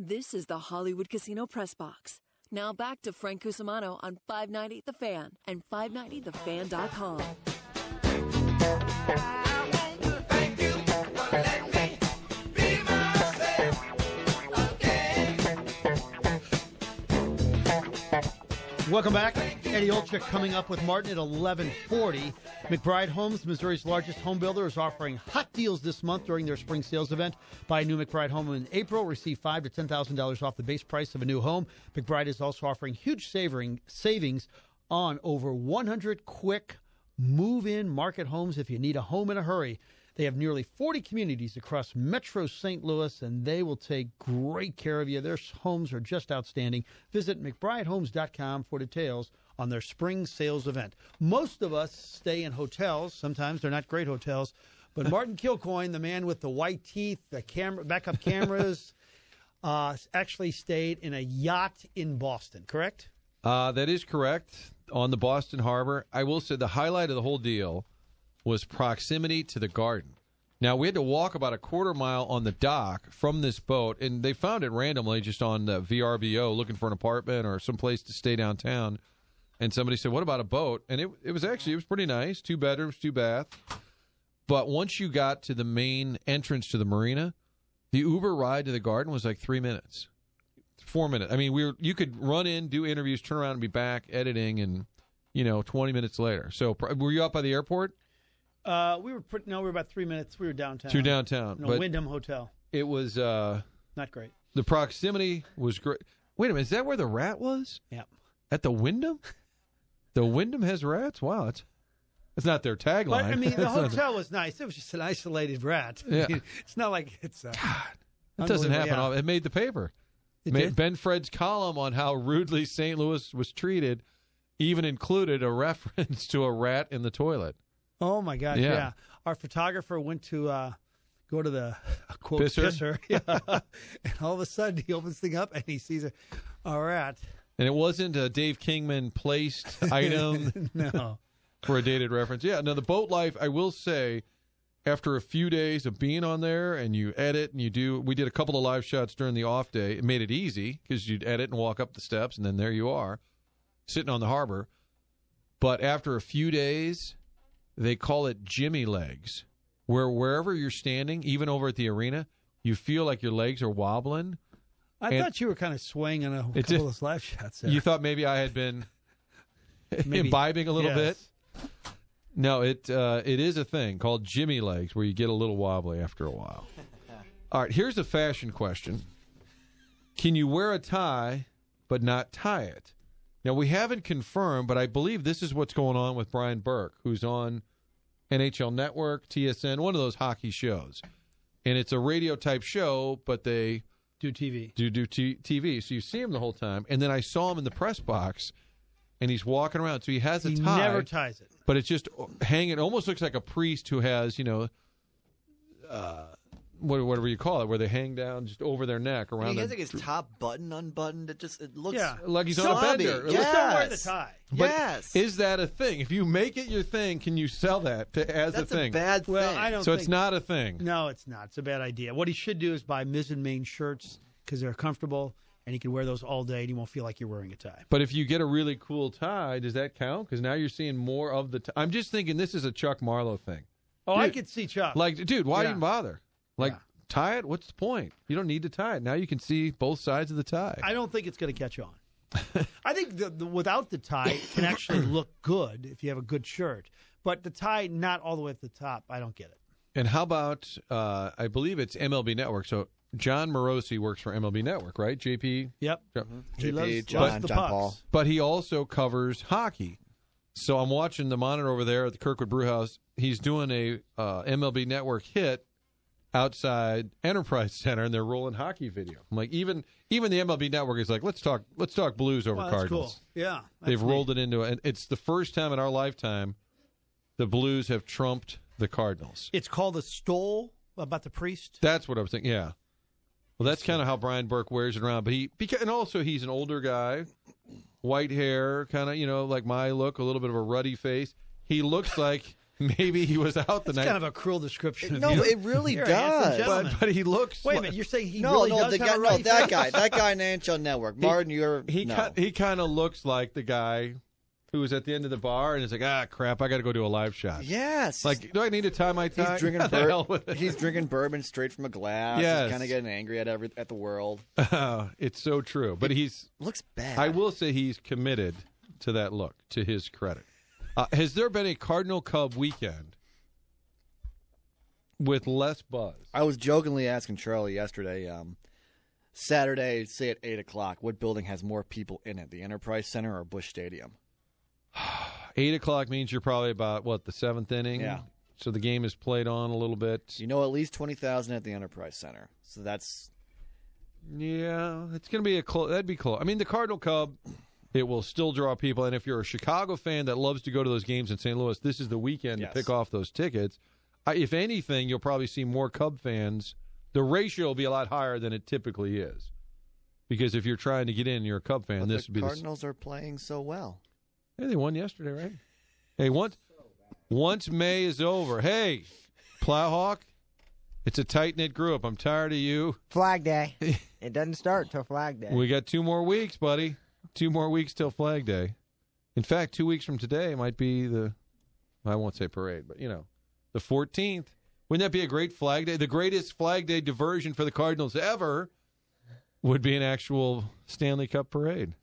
This is the Hollywood Casino Press Box. Now back to Frank Cusimano on 590 The Fan and 590thefan.com. Welcome back. Eddie Olczyk coming up with Martin at 11:40. McBride Homes, Missouri's largest home builder, is offering hot deals this month during their spring sales event. Buy a new McBride home in April, receive $5,000 to $10,000 off the base price of a new home. McBride is also offering huge savings on over 100 quick move-in market homes if you need a home in a hurry. They have nearly 40 communities across Metro St. Louis, and they will take great care of you. Their homes are just outstanding. Visit McBrideHomes.com for details on their spring sales event. Most of us stay in hotels. Sometimes they're not great hotels. But Martin Kilcoyne, the man with the white teeth, the backup cameras, actually stayed in a yacht in Boston, correct? That is correct, on the Boston Harbor. I will say the highlight of the whole deal was proximity to the garden. Now, we had to walk about a quarter mile on the dock from this boat, and they found it randomly just on the VRBO looking for an apartment or some place to stay downtown. And somebody said, what about a boat? And it was pretty nice, 2 bedrooms, 2 bath. But once you got to the main entrance to the marina, the Uber ride to the garden was like 3 minutes, 4 minutes. I mean, you could run in, do interviews, turn around and be back editing, and 20 minutes later. So were you out by the airport? We were about 3 minutes. We were downtown. To downtown. But Wyndham Hotel. It was not great. The proximity was great. Wait a minute, is that where the rat was? Yeah. At the Wyndham? The Wyndham has rats? Wow, it's not their tagline. But, I mean, the hotel was nice. It was just an isolated rat. Yeah. I mean, it's not like it's... God, that doesn't happen. Yeah. It made the paper. It did? Ben Fred's column on how rudely St. Louis was treated even included a reference to a rat in the toilet. Oh, my gosh, yeah. Our photographer went to go to the, quote, pisser. Yeah. And all of a sudden, he opens the thing up, and he sees a rat. And it wasn't a Dave Kingman placed item No. For a dated reference. Yeah, now the boat life, I will say, after a few days of being on there and you edit and we did a couple of live shots during the off day. It made it easy because you'd edit and walk up the steps, and then there you are, sitting on the harbor. But after a few days... They call it Jimmy legs, where wherever you're standing, even over at the arena, you feel like your legs are wobbling. I thought you were kind of swaying on a couple of those live shots there. You thought maybe I had been imbibing a little bit? No, it is a thing called Jimmy legs, where you get a little wobbly after a while. All right, here's a fashion question. Can you wear a tie but not tie it? Now, we haven't confirmed, but I believe this is what's going on with Brian Burke, who's on NHL Network, TSN, one of those hockey shows. And it's a radio-type show, but they do TV. Do TV. So you see him the whole time. And then I saw him in the press box, and he's walking around. So he has a tie. He never ties it. But it's just hanging. It almost looks like a priest who has, whatever you call it, where they hang down just over their neck around. He has like his top button unbuttoned. It looks like he's on a bender. Just don't wear the tie. But yes. Is that a thing? If you make it your thing, can you sell that as a thing? That's a bad thing. Well, I don't. So think, it's not a thing. No, it's not. It's a bad idea. What he should do is buy Ms. and Main shirts because they're comfortable, and he can wear those all day, and you won't feel like you're wearing a tie. But if you get a really cool tie, does that count? Because now you're seeing more of the tie. I'm just thinking this is a Chuck Marlowe thing. Oh, dude, I could see Chuck. Dude, why even bother? Tie it? What's the point? You don't need to tie it. Now you can see both sides of the tie. I don't think it's going to catch on. I think the without the tie it can actually look good if you have a good shirt. But the tie not all the way at the top, I don't get it. And how about, I believe it's MLB Network. So John Morosi works for MLB Network, right? JP? Yep. Mm-hmm. He loves the John pucks. Paul. But he also covers hockey. So I'm watching the monitor over there at the Kirkwood Brewhouse. He's doing a MLB Network hit outside Enterprise Center, and they're rolling hockey video. I'm like, even the MLB Network is like, let's talk Blues over Cardinals. Cool. Yeah, they've rolled it into it. It's the first time in our lifetime the Blues have trumped the Cardinals. It's called a stole about the priest. That's what I was thinking. Yeah. Well, that's kind of how Brian Burke wears it around. But and also he's an older guy, white hair, kind of like my look, a little bit of a ruddy face. He looks like maybe he was out the It's night. kind of a cruel description. No, of you. it really You're a handsome does. gentleman. but he looks. Wait a like- minute, you're saying he No, really no, does the have guy, a no, ruddy that face? guy in the NHL Network. Martin, you're He no. he kind of looks like the guy who was at the end of the bar and is like, crap, I got to go do a live shot. Yes. Like, do I need to tie my tie? he's drinking The hell with it. he's drinking bourbon straight from a glass. Yes. He's kind of getting angry at the world. It's so true. But he's. Looks bad. I will say he's committed to that look. To his credit, has there been a Cardinal Cub weekend with less buzz? I was jokingly asking Charlie yesterday, Saturday, say at 8 o'clock, what building has more people in it, the Enterprise Center or Busch Stadium? 8 o'clock means you're probably about the seventh inning. Yeah. So the game is played on a little bit. You know, at least 20,000 at the Enterprise Center. So that's Yeah, it's going to be that'd be close. I mean, the Cardinal Cub, it will still draw people. And if you're a Chicago fan that loves to go to those games in St. Louis, this is the weekend Yes. to pick off those tickets. If anything, you'll probably see more Cub fans. The ratio will be a lot higher than it typically is. Because if you're trying to get in, you're a Cub fan. but This would the be Cardinals are playing so well. Hey, they won yesterday, right? Hey, once May is over, hey, Plowhawk, it's a tight-knit group. I'm tired of you. Flag Day. It doesn't start till Flag Day. We got 2 more weeks, buddy. 2 more weeks till Flag Day. In fact, 2 weeks from today might be I won't say parade, but, the 14th. Wouldn't that be a great Flag Day? The greatest Flag Day diversion for the Cardinals ever would be an actual Stanley Cup parade.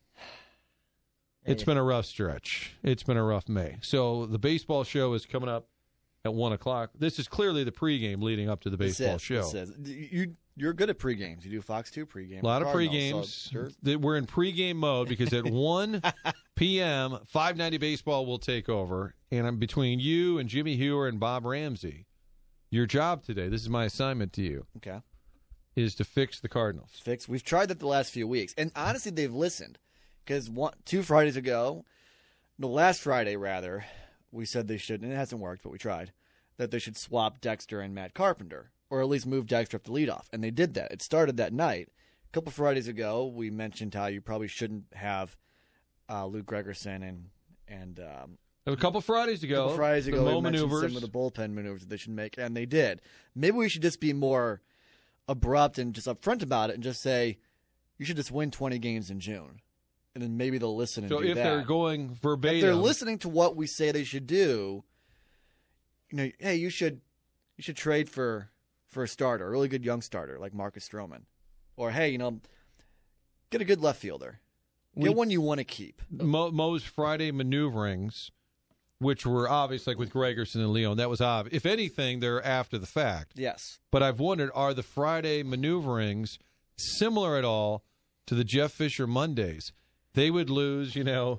It's been a rough stretch. It's been a rough May. So the baseball show is coming up at 1 o'clock. This is clearly the pregame leading up to the baseball show. This is. You're good at pregames. You do Fox 2 pregame. A lot of Cardinals, pregames. so We're in pregame mode because at 1 p.m., 590 Baseball will take over. And I'm between you and Jimmy Hewer and Bob Ramsey. Your job today, this is my assignment to you, okay. is to fix the Cardinals. We've tried that the last few weeks. And honestly, they've listened. Because 2 Fridays ago, no, last Friday, rather, we said they should, and it hasn't worked, but we tried, that they should swap Dexter and Matt Carpenter, or at least move Dexter up to leadoff. And they did that. It started that night. A couple Fridays ago, we mentioned how you probably shouldn't have Luke Gregerson and A couple Fridays ago, the Mo we mentioned maneuvers. some of the bullpen maneuvers that they should make, and they did. Maybe we should just be more abrupt and just upfront about it and just say, you should just win 20 games in June. And then maybe they'll listen and So do if that. they're going verbatim. If they're listening to what we say they should do, hey, you should trade for a starter, a really good young starter like Marcus Stroman. Or, hey, get a good left fielder. Get one you want to keep. Mo's Friday maneuverings, which were obvious, like with Gregerson and Leon, that was obvious. If anything, they're after the fact. Yes. But I've wondered, are the Friday maneuverings similar at all to the Jeff Fisher Mondays? They would lose,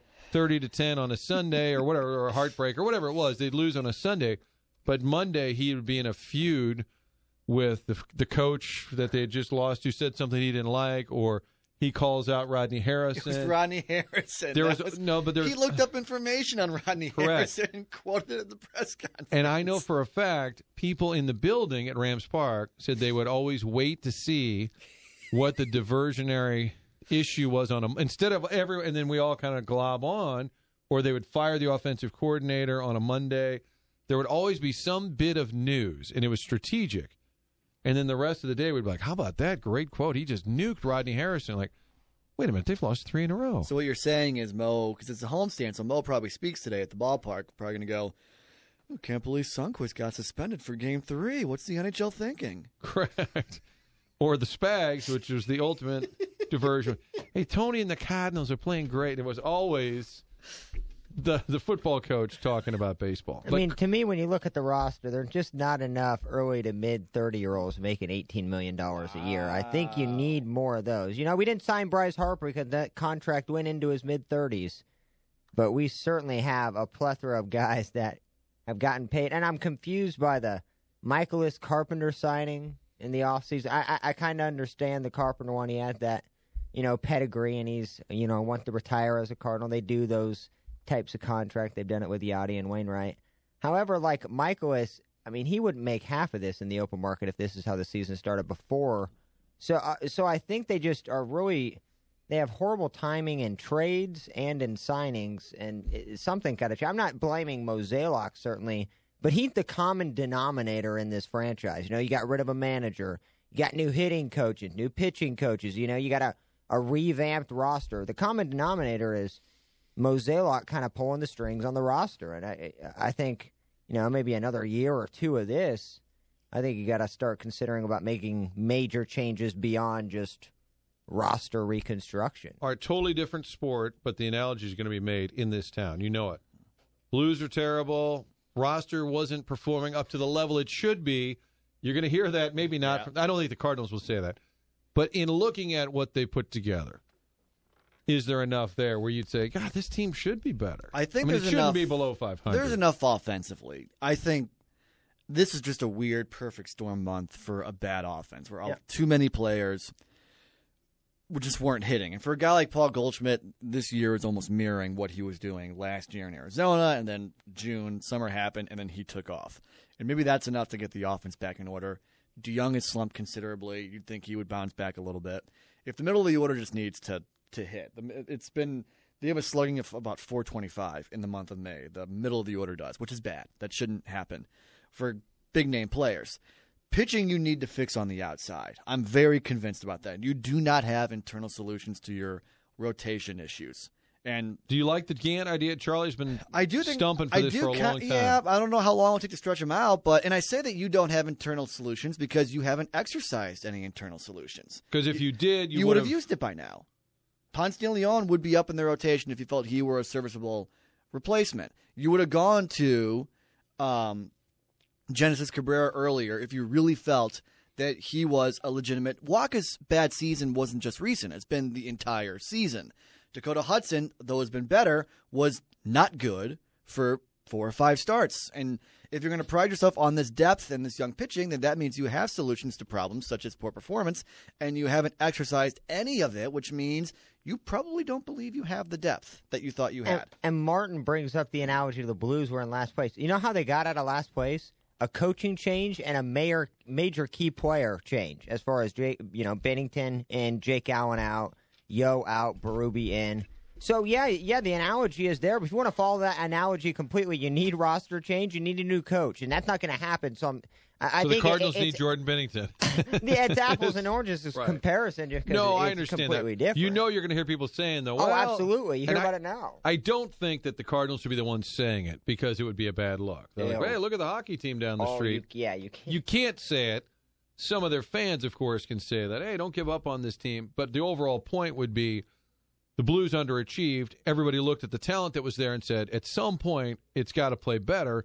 30-10 on a Sunday or whatever, or a heartbreak or whatever it was. They'd lose on a Sunday. But Monday, he would be in a feud with the coach that they had just lost who said something he didn't like, or he calls out Rodney Harrison. It was Rodney Harrison. There He looked up information on Rodney Correct. Harrison and quoted it at the press conference. And I know for a fact, people in the building at Rams Park said they would always wait to see what the diversionary issue was on them. Instead of and then we all kind of glob on, or they would fire the offensive coordinator on a Monday. There would always be some bit of news, and it was strategic. And then the rest of the day, we'd be like, how about that great quote? He just nuked Rodney Harrison. Like, wait a minute, they've lost 3 in a row. So what you're saying is Mo, because it's a homestand, so Mo probably speaks today at the ballpark, probably going to go, oh, can't believe Sundqvist got suspended for Game 3. What's the NHL thinking? Correct. Or the Spags, which was the ultimate diversion. Hey, Tony and the Cardinals are playing great. It was always the football coach talking about baseball. I mean, to me, when you look at the roster, there's just not enough early to mid 30-year-olds making $18 million a year. I think you need more of those. We didn't sign Bryce Harper because that contract went into his mid 30s, but we certainly have a plethora of guys that have gotten paid. And I'm confused by the Michaelis Carpenter signing in the offseason. I kind of understand the Carpenter one. He had that, pedigree, and he's, wants to retire as a Cardinal. They do those types of contract. They've done it with Yachty and Wainwright. However, like Michaelis, he wouldn't make half of this in the open market if this is how the season started before. So I think they just are really, they have horrible timing in trades and in signings, and something got to change. I'm not blaming Mozeliak, certainly, but he's the common denominator in this franchise. You got rid of a manager. You got new hitting coaches, new pitching coaches. You got a revamped roster. The common denominator is Mozeliak kind of pulling the strings on the roster. And I think, maybe another year or two of this, I think you got to start considering about making major changes beyond just roster reconstruction. All right, totally different sport, but the analogy is going to be made in this town. You know it. Blues are terrible. Roster wasn't performing up to the level it should be. You're going to hear that, maybe not. Yeah. I don't think the Cardinals will say that. But in looking at what they put together, is there enough there where you'd say, God, this team should be better? I think it there's shouldn't enough, be below 500. There's enough offensively. I think this is just a weird perfect storm month for a bad offense where too many players just weren't hitting. And for a guy like Paul Goldschmidt, this year is almost mirroring what he was doing last year in Arizona, and then June, summer happened, and then he took off. And maybe that's enough to get the offense back in order. DeYoung has slumped considerably. You'd think he would bounce back a little bit. If the middle of the order just needs to hit, they have a slugging of about 425 in the month of May. The middle of the order does, which is bad. That shouldn't happen for big-name players. Pitching you need to fix on the outside. I'm very convinced about that. You do not have internal solutions to your rotation issues. And do you like the Gant idea? Charlie's been stumping for this for a long time. Yeah, I don't know how long it'll take to stretch him out, and I say that you don't have internal solutions because you haven't exercised any internal solutions. Because if you did, you would have used it by now. Ponce de Leon would be up in the rotation if you felt he were a serviceable replacement. You would have gone to Genesis Cabrera earlier if you really felt that he was a legitimate. Walker's bad season wasn't just recent. It's been the entire season. Dakota Hudson, though has been better, was not good for 4 or 5 starts. And if you're going to pride yourself on this depth and this young pitching, then that means you have solutions to problems such as poor performance, and you haven't exercised any of it, which means you probably don't believe you have the depth that you thought you had. And Martin brings up the analogy to the Blues were in last place. You know how they got out of last place? A coaching change and a major key player change as far as Bennington and Jake Allen out, Yo out, Berube in. So, yeah, the analogy is there. But if you want to follow that analogy completely, you need roster change. You need a new coach, and that's not going to happen. So, I think the Cardinals need Jordan Bennington. Yeah, it's apples and oranges is comparison. Just no, I understand completely that. Different. You're going to hear people saying, though, well, absolutely. You hear about it now. I don't think that the Cardinals should be the ones saying it because it would be a bad look. They're like, hey, look at the hockey team down the street. You can't. You can't say it. Some of their fans, of course, can say that, hey, don't give up on this team. But the overall point would be the Blues underachieved. Everybody looked at the talent that was there and said, at some point, it's got to play better.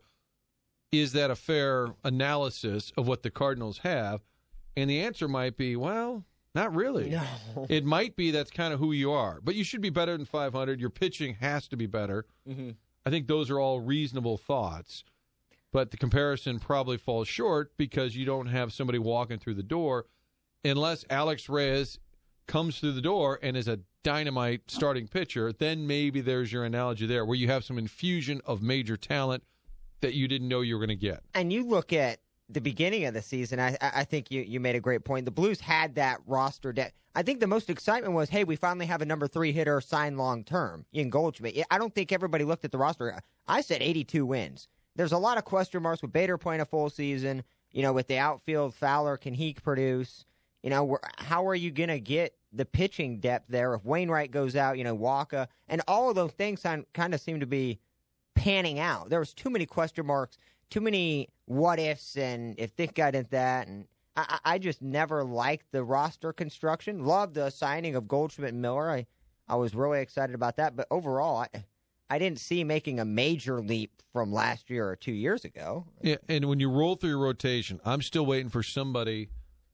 Is that a fair analysis of what the Cardinals have? And the answer might be, well, not really. No. It might be that's kind of who you are. But you should be better than 500. Your pitching has to be better. Mm-hmm. I think those are all reasonable thoughts. But the comparison probably falls short because you don't have somebody walking through the door unless Alex Reyes comes through the door and is a dynamite starting pitcher. Then maybe there's your analogy there where you have some infusion of major talent that you didn't know you were going to get. And you look at the beginning of the season, I think you made a great point. The Blues had that roster depth. I think the most excitement was, hey, we finally have a number 3 hitter signed long-term in Goldschmidt. I don't think everybody looked at the roster. I said 82 wins. There's a lot of question marks with Bader playing a full season. With the outfield, Fowler, can he produce? How are you going to get the pitching depth there if Wainwright goes out, Walker? And all of those things kind of seem to be panning out. There was too many question marks, too many what-ifs, and if this guy did that. And I just never liked the roster construction. Loved the signing of Goldschmidt and Miller. I was really excited about that. But overall, I didn't see making a major leap from last year or 2 years ago. Yeah, and when you roll through your rotation, I'm still waiting for somebody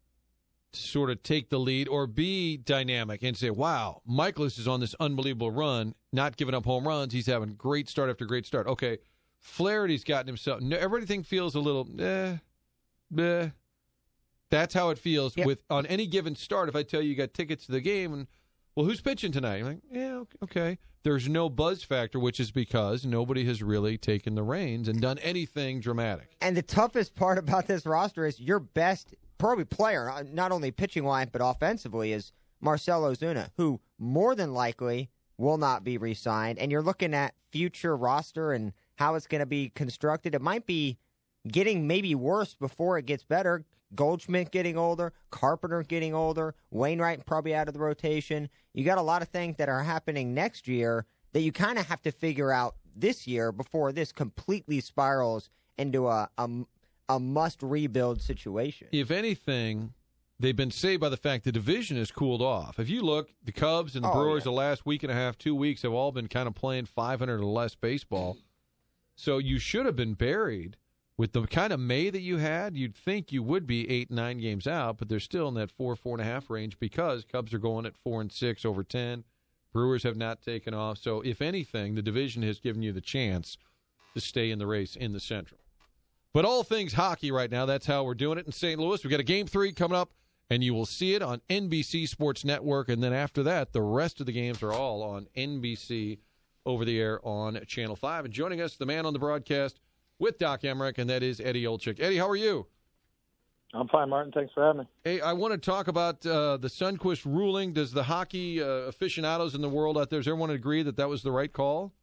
to sort of take the lead or be dynamic and say, wow, Michaelis is on this unbelievable run, not giving up home runs. He's having great start after great start. Okay, Flaherty's gotten himself. Everything feels a little, That's how it feels with on any given start. If I tell you got tickets to the game, and well, who's pitching tonight? You're like, yeah, okay. There's no buzz factor, which is because nobody has really taken the reins and done anything dramatic. And the toughest part about this roster is your best probably player, not only pitching line but offensively, is Marcell Ozuna, who more than likely will not be re-signed. And you're looking at future roster and how it's going to be constructed. It might be getting maybe worse before it gets better. Goldschmidt getting older, Carpenter getting older, Wainwright probably out of the rotation. You got a lot of things that are happening next year that you kind of have to figure out this year before this completely spirals into a must-rebuild situation. If anything, they've been saved by the fact the division has cooled off. If you look, the Cubs and the Brewers the last week and a half, 2 weeks, have all been kind of playing 500 or less baseball. So you should have been buried. With the kind of May that you had, you'd think you would be 8-9 games out, but they're still in that 4.5 range because Cubs are going at 4-6 over 10. Brewers have not taken off. So if anything, the division has given you the chance to stay in the race in the Central. But all things hockey right now, that's how we're doing it in St. Louis. We've got a Game 3 coming up, and you will see it on NBC Sports Network. And then after that, the rest of the games are all on NBC over the air on Channel 5. And joining us, the man on the broadcast, with Doc Emmerich, and that is Eddie Olczyk. Eddie, how are you? I'm fine, Martin. Thanks for having me. Hey, I want to talk about the Sundqvist ruling. Does the hockey aficionados in the world out there, does everyone agree that that was the right call?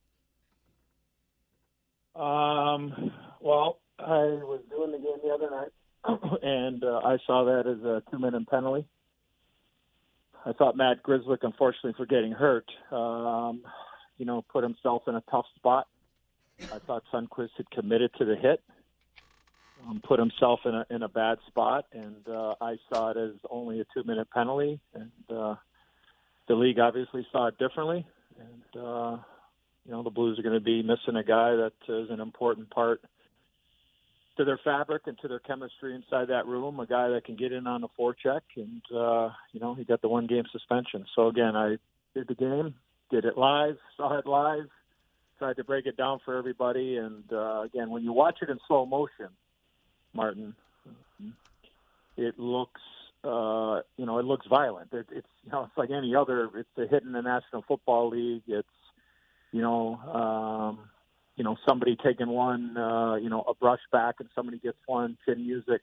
Well, I was doing the game the other night, and I saw that as a 2-minute penalty. I thought Matt Grzelcyk, unfortunately for getting hurt, put himself in a tough spot. I thought Sundqvist had committed to the hit, put himself in a bad spot, and I saw it as only a 2-minute penalty. And the league obviously saw it differently. And the Blues are going to be missing a guy that is an important part to their fabric and to their chemistry inside that room. A guy that can get in on the forecheck, and he got the 1-game suspension. So again, I did the game, did it live, saw it live. Tried to break it down for everybody, and again, when you watch it in slow motion, Martin, it looks, it looks violent. It's like any other. It's a hit in the National Football League. It's, somebody taking one, a brush back, and somebody gets one, chin music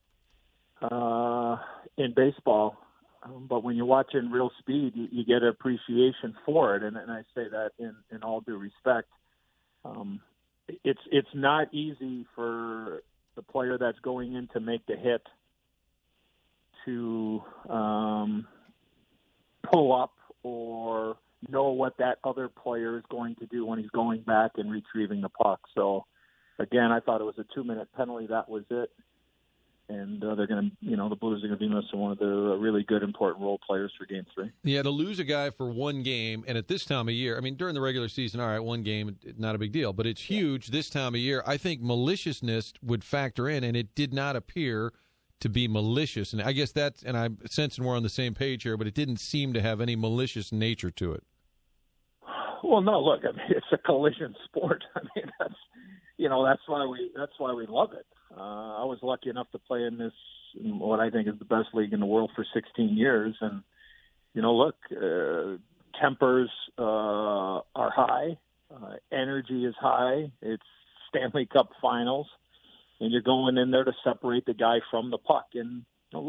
in baseball. But when you watch in real speed, you get appreciation for it, and I say that in all due respect. It's not easy for the player that's going in to make the hit to pull up or know what that other player is going to do when he's going back and retrieving the puck. So, again, I thought it was a 2-minute penalty. That was it. And they're going to, the Blues are going to be missing one of their really good, important role players for Game 3. Yeah, to lose a guy for one game, and at this time of year, during the regular season, all right, one game, not a big deal, but it's huge this time of year. I think maliciousness would factor in, and it did not appear to be malicious. And I guess that's, and I'm sensing we're on the same page here, but it didn't seem to have any malicious nature to it. Well, no, look, it's a collision sport. That's why we love it. I was lucky enough to play in this, what I think is the best league in the world, for 16 years. And, tempers are high. Energy is high. It's Stanley Cup finals. And you're going in there to separate the guy from the puck. And,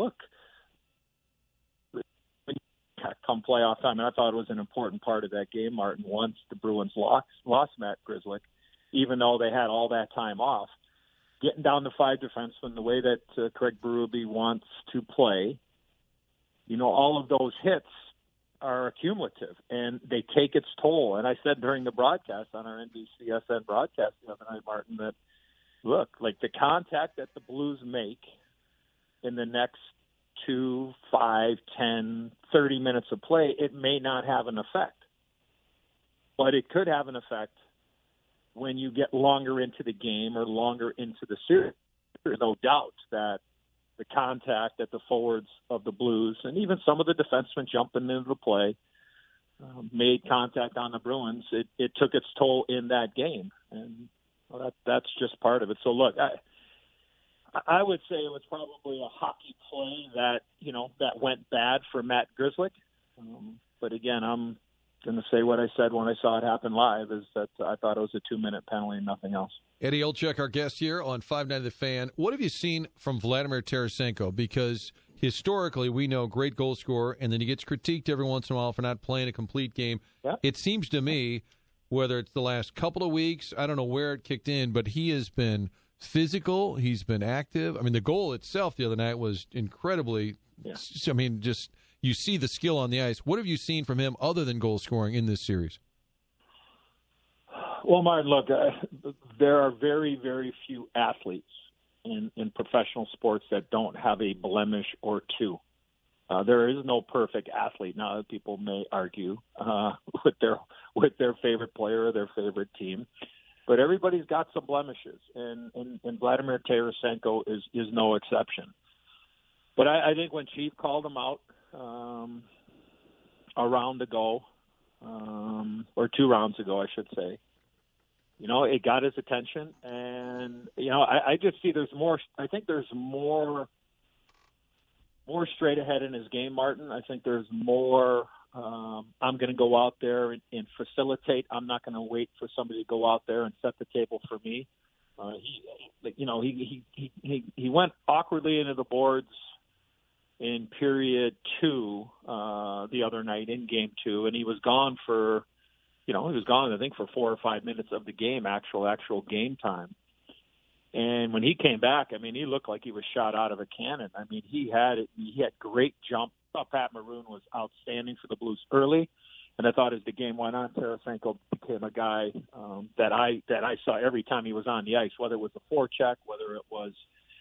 come playoff time, and I thought it was an important part of that game, Martin, once the Bruins lost Matt Grzelcyk, even though they had all that time off. Getting down to 5 defensemen, the way that Craig Berube wants to play, all of those hits are cumulative, and they take its toll. And I said during the broadcast on our NBCSN broadcast the other night, Martin, that, look, like the contact that the Blues make in the next 2, 5, 10, 30 minutes of play, it may not have an effect. But it could have an effect when you get longer into the game or longer into the series. There's no doubt that the contact that the forwards of the Blues and even some of the defensemen jumping into the play made contact on the Bruins. It took its toll in that game, and that's just part of it. So, look, I would say it was probably a hockey play that went bad for Matt Grzelcyk. But again, I'm going to say what I said when I saw it happen live, is that I thought it was a 2-minute penalty and nothing else. Eddie Olczyk, our guest here on 590 The Fan. What have you seen from Vladimir Tarasenko? Because historically, we know great goal scorer, and then he gets critiqued every once in a while for not playing a complete game. Yeah. It seems to me, whether it's the last couple of weeks, I don't know where it kicked in, but he has been physical. He's been active. I mean, the goal itself the other night was incredibly. Yeah. I mean, just you see the skill on the ice. What have you seen from him other than goal scoring in this series? Well, Martin, look, there are very, very few athletes in professional sports that don't have a blemish or two. There is no perfect athlete. Now, people may argue with their favorite player or their favorite team, but everybody's got some blemishes, and Vladimir Tarasenko is no exception. But I think when Chief called him out a round ago, or 2 rounds ago, I should say, it got his attention, and I just see there's more. I think there's more straight ahead in his game, Martin. I think there's more. I'm going to go out there and facilitate. I'm not going to wait for somebody to go out there and set the table for me. He went awkwardly into the boards in period 2 the other night in game 2, and he was gone for. He was gone, I think, for 4 or 5 minutes of the game, actual game time. And when he came back, I mean, he looked like he was shot out of a cannon. I mean, he had great jump. I thought Pat Maroon was outstanding for the Blues early, and I thought as the game went on, Tarasenko became a guy that I saw every time he was on the ice, whether it was a forecheck, whether it was,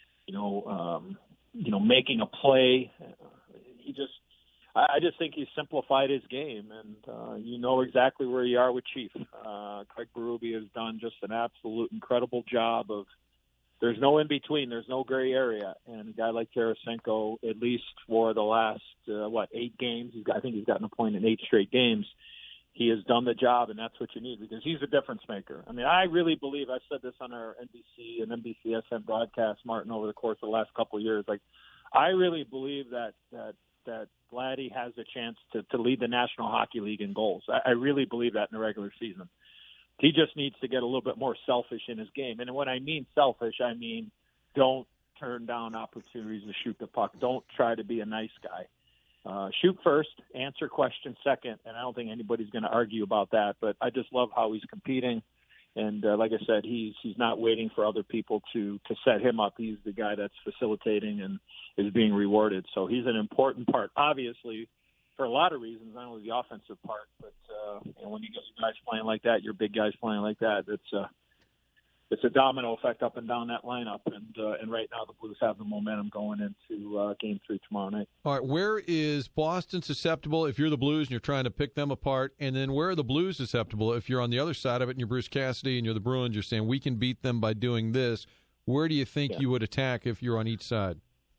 making a play. I just think he simplified his game, and you know exactly where you are with Chief. Craig Berube has done just an absolute incredible job of. There's no in between. There's no gray area, and a guy like Tarasenko, at least for the last 8 games, I think he's gotten a point in 8 straight games. He has done the job, and that's what you need because he's a difference maker. I mean, I really believe I've said this on our NBC and NBCSN broadcast, Martin, over the course of the last couple of years. Like, I really believe that Vladdy has a chance to lead the National Hockey League in goals. I really believe that in the regular season. He just needs to get a little bit more selfish in his game. And when I mean selfish, I mean don't turn down opportunities to shoot the puck. Don't try to be a nice guy. Shoot first, answer questions second, and I don't think anybody's going to argue about that. But I just love how he's competing. And like I said, he's not waiting for other people to set him up. He's the guy that's facilitating and is being rewarded. So he's an important part, obviously, for a lot of reasons, not only the offensive part, but when you get guys playing like that, your big guys playing like that, it's a domino effect up and down that lineup. And right now the Blues have the momentum going into Game 3 tomorrow night. All right, where is Boston susceptible if you're the Blues and you're trying to pick them apart? And then where are the Blues susceptible if you're on the other side of it and you're Bruce Cassidy and you're the Bruins, you're saying we can beat them by doing this? Where do you think you would attack if you're on each side?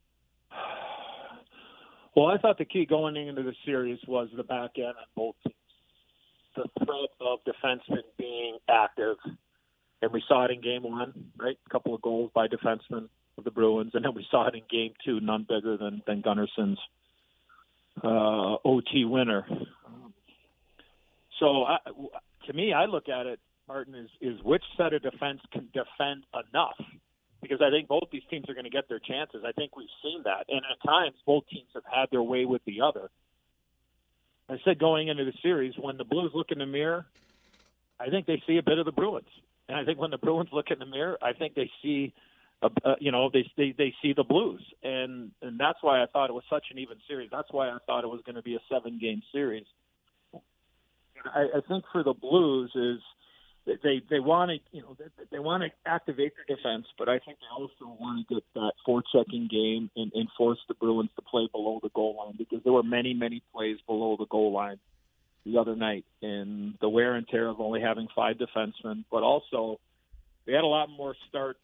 Well, I thought the key going into the series was the back end on both teams. The threat of defensemen being active. And we saw it in Game 1, right? A couple of goals by defensemen of the Bruins. And then we saw it in Game 2, none bigger than Gunnarsson's OT winner. So, to me, I look at it, Martin, is which set of defense can defend enough? Because I think both these teams are going to get their chances. I think we've seen that. And at times, both teams have had their way with the other. I said going into the series, when the Blues look in the mirror, I think they see a bit of the Bruins. And I think when the Bruins look in the mirror, I think they see, they see the Blues. And that's why I thought it was such an even series. That's why I thought it was going to be a 7-game series. I think for the Blues is they want to activate their defense, but I think they also want to get that forechecking game and force the Bruins to play below the goal line because there were many, many plays below the goal line the other night, and the wear and tear of only having 5 defensemen, but also they had a lot more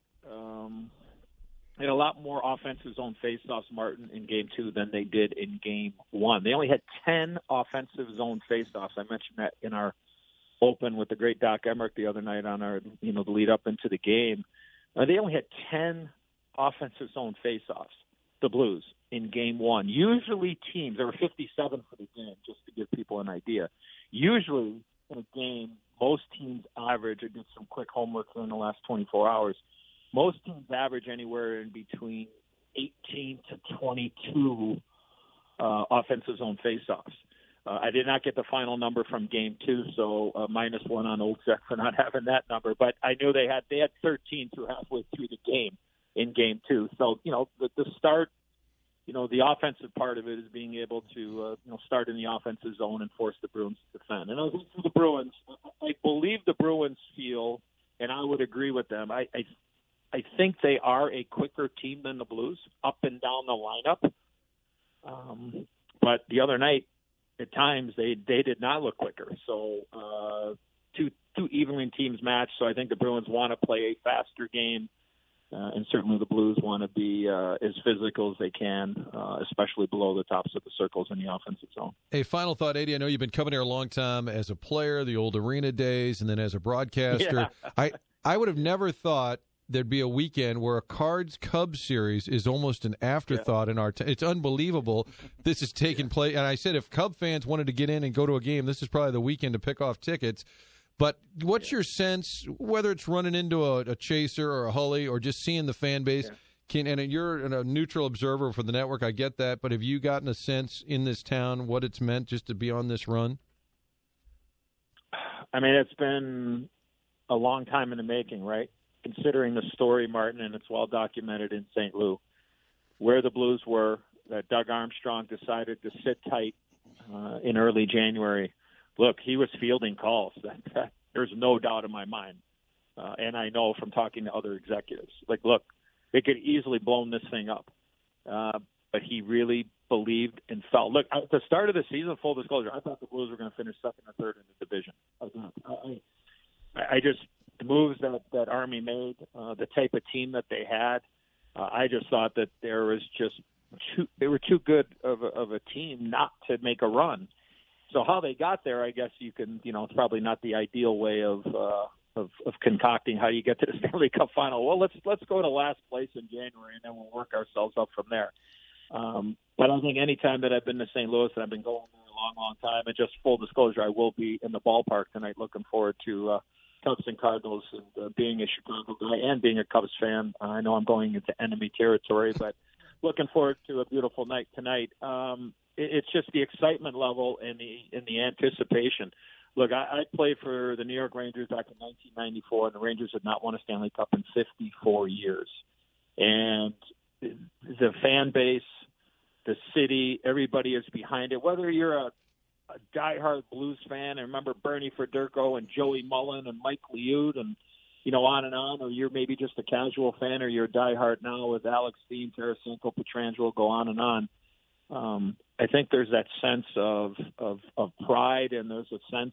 a lot more offensive zone faceoffs, Martin, in Game 2 than they did in Game 1. They only had 10 offensive zone faceoffs. I mentioned that in our open with the great Doc Emmerich the other night on our, the lead up into the game. They only had 10 offensive zone faceoffs, the Blues, in Game 1. Usually teams, there were 57 for the game, just to give people an idea. Usually in a game, most teams average, I did some quick homework in the last 24 hours, most teams average anywhere in between 18 to 22 offensive zone faceoffs. I did not get the final number from Game 2, so -1 on Old Check for not having that number. But I knew they had 13 through halfway through the game in Game 2. So, the start, the offensive part of it is being able to, start in the offensive zone and force the Bruins to defend. And I was for the Bruins. I believe the Bruins feel, and I would agree with them, I think they are a quicker team than the Blues up and down the lineup. But the other night, at times, they did not look quicker. So two evenly teams match. So I think the Bruins want to play a faster game. And certainly the Blues want to be as physical as they can, especially below the tops of the circles in the offensive zone. A final thought, Eddie. I know you've been coming here a long time as a player, the old arena days, and then as a broadcaster. Yeah. I would have never thought there'd be a weekend where a Cards-Cubs series is almost an afterthought in our it's unbelievable this is taking place. And I said if Cub fans wanted to get in and go to a game, this is probably the weekend to pick off tickets. But what's your sense, whether it's running into a Chaser or a Hully or just seeing the fan base, and you're a neutral observer for the network, I get that, but have you gotten a sense in this town what it's meant just to be on this run? I mean, it's been a long time in the making, right? Considering the story, Martin, and it's well documented in St. Louis, where the Blues were, that Doug Armstrong decided to sit tight in early January. Look, he was fielding calls. There's no doubt in my mind. And I know from talking to other executives. Look, they could easily blown this thing up. But he really believed and felt. Look, at the start of the season, full disclosure, I thought the Blues were going to finish second or third in the division. I just, the moves that Army made, the type of team that they had, I just thought that there was just they were too good of a team not to make a run. So how they got there, I guess you can, it's probably not the ideal way of concocting how you get to the Stanley Cup final. Well, let's go to last place in January, and then we'll work ourselves up from there. But I think any time that I've been to St. Louis, and I've been going there a long time, and just full disclosure, I will be in the ballpark tonight looking forward to Cubs and Cardinals, and being a Chicago guy and being a Cubs fan. I know I'm going into enemy territory, but looking forward to a beautiful night tonight. It's just the excitement level and the anticipation. Look, I played for the New York Rangers back in 1994, and the Rangers had not won a Stanley Cup in 54 years. And the fan base, the city, everybody is behind it. Whether you're a diehard Blues fan and remember Bernie Federko and Joey Mullen and Mike Liut and, on, or you're maybe just a casual fan, or you're a diehard now with Alex Steen, Tarasenko, Pietrangelo, go on and on. I think there's that sense of pride, and there's a sense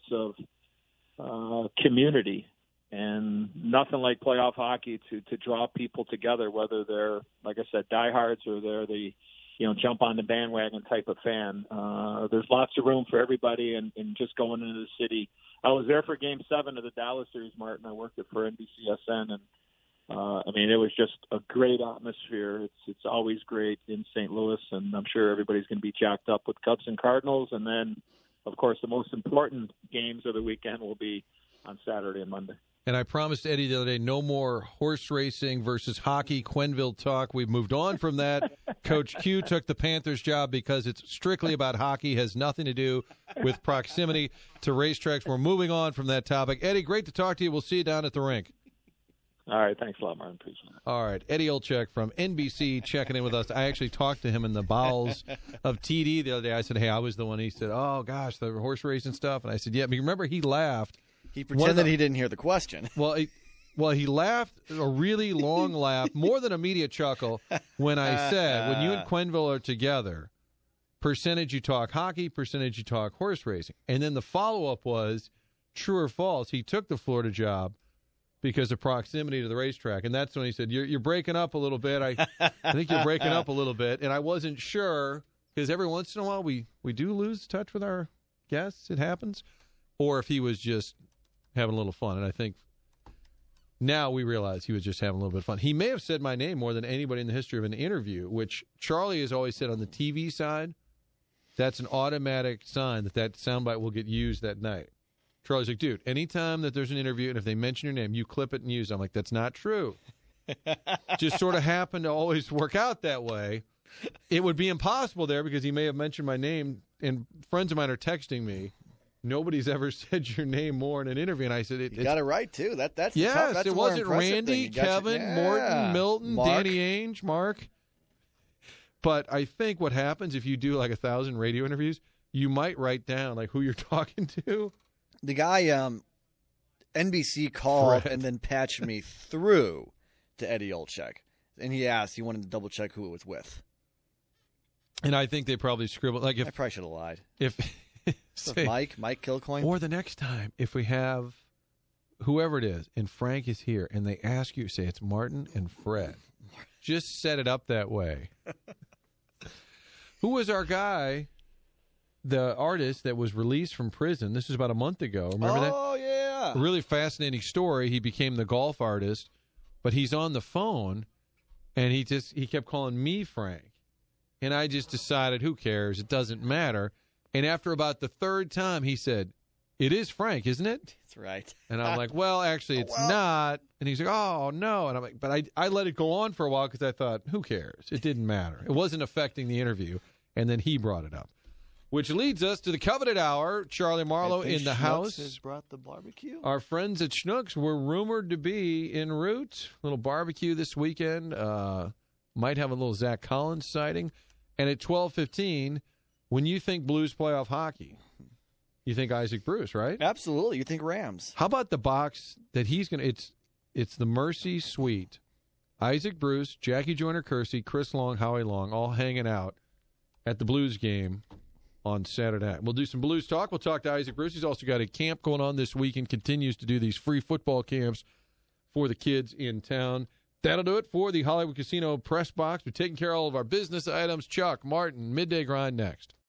of community, and nothing like playoff hockey to draw people together, whether they're, like I said, diehards or they're the jump on the bandwagon type of fan. There's lots of room for everybody, and just going into the city. I was there for Game 7 of the Dallas series, Martin. I worked it for NBCSN, and it was just a great atmosphere. It's always great in St. Louis, and I'm sure everybody's going to be jacked up with Cubs and Cardinals. And then, of course, the most important games of the weekend will be on Saturday and Monday. And I promised Eddie the other day, no more horse racing versus hockey Quenneville talk. We've moved on from that. Coach Q took the Panthers job because it's strictly about hockey, has nothing to do with proximity to racetracks. We're moving on from that topic. Eddie, great to talk to you. We'll see you down at the rink. All right, thanks a lot, Martin. Appreciate it. All right, Eddie Olczyk from NBC checking in with us. I actually talked to him in the bowels of TD the other day. I said, hey, I was the one. He said, oh, gosh, the horse racing stuff. And I said, yeah. But remember, he laughed. He pretended he didn't hear the question. Well, he laughed a really long laugh, more than a media chuckle, when I said, when you and Quenneville are together, percentage you talk hockey, percentage you talk horse racing. And then the follow-up was, true or false, he took the Florida job because of proximity to the racetrack. And that's when he said, you're breaking up a little bit. I think you're breaking up a little bit. And I wasn't sure, because every once in a while we do lose touch with our guests. It happens. Or if he was just having a little fun. And I think now we realize he was just having a little bit of fun. He may have said my name more than anybody in the history of an interview, which Charlie has always said on the TV side, that's an automatic sign that soundbite will get used that night. Charlie's like, dude, anytime that there's an interview and if they mention your name, you clip it and use it. I'm like, that's not true. Just sort of happened to always work out that way. It would be impossible there because he may have mentioned my name and friends of mine are texting me, nobody's ever said your name more in an interview. And I said, You got it right, too. That's yes, tough, that's it the more wasn't impressive Randy, thing. You got Kevin, yeah. Morton, Milton, Mark. Danny Ainge, Mark. But I think what happens if you do like 1,000 radio interviews, you might write down like who you're talking to. The guy, NBC called Fred. and then patched me through to Eddie Olczyk. And he wanted to double check who it was with. And I think they probably scribbled like I probably should have lied. if say, Mike Kilcoyne. or the next time if we have whoever it is and Frank is here and they ask you, say it's Martin and Fred. Just set it up that way. Who was our guy, the artist that was released from prison? This was about a month ago. Remember that? Oh, yeah. A really fascinating story. He became the golf artist, but he's on the phone, and he kept calling me Frank. And I just decided, who cares? It doesn't matter. And after about the third time, he said, it is Frank, isn't it? That's right. And I'm like, well, actually, it's not. And he's like, oh, no. And I'm like, but I let it go on for a while because I thought, who cares? It didn't matter. It wasn't affecting the interview. And then he brought it up, which leads us to the coveted hour. Charlie Marlowe in the Schnucks house. has brought the barbecue. Our friends at Schnucks were rumored to be en route. Little barbecue this weekend. Might have a little Zach Collins sighting. And at 12:15, when you think Blues playoff hockey, you think Isaac Bruce, right? Absolutely. You think Rams. How about the box that he's going to – it's the Mercy Suite. Isaac Bruce, Jackie Joyner-Kersee, Chris Long, Howie Long, all hanging out at the Blues game on Saturday night. We'll do some Blues talk. We'll talk to Isaac Bruce. He's also got a camp going on this week and continues to do these free football camps for the kids in town. That'll do it for the Hollywood Casino Press Box. We're taking care of all of our business items. Chuck, Martin, Midday Grind next.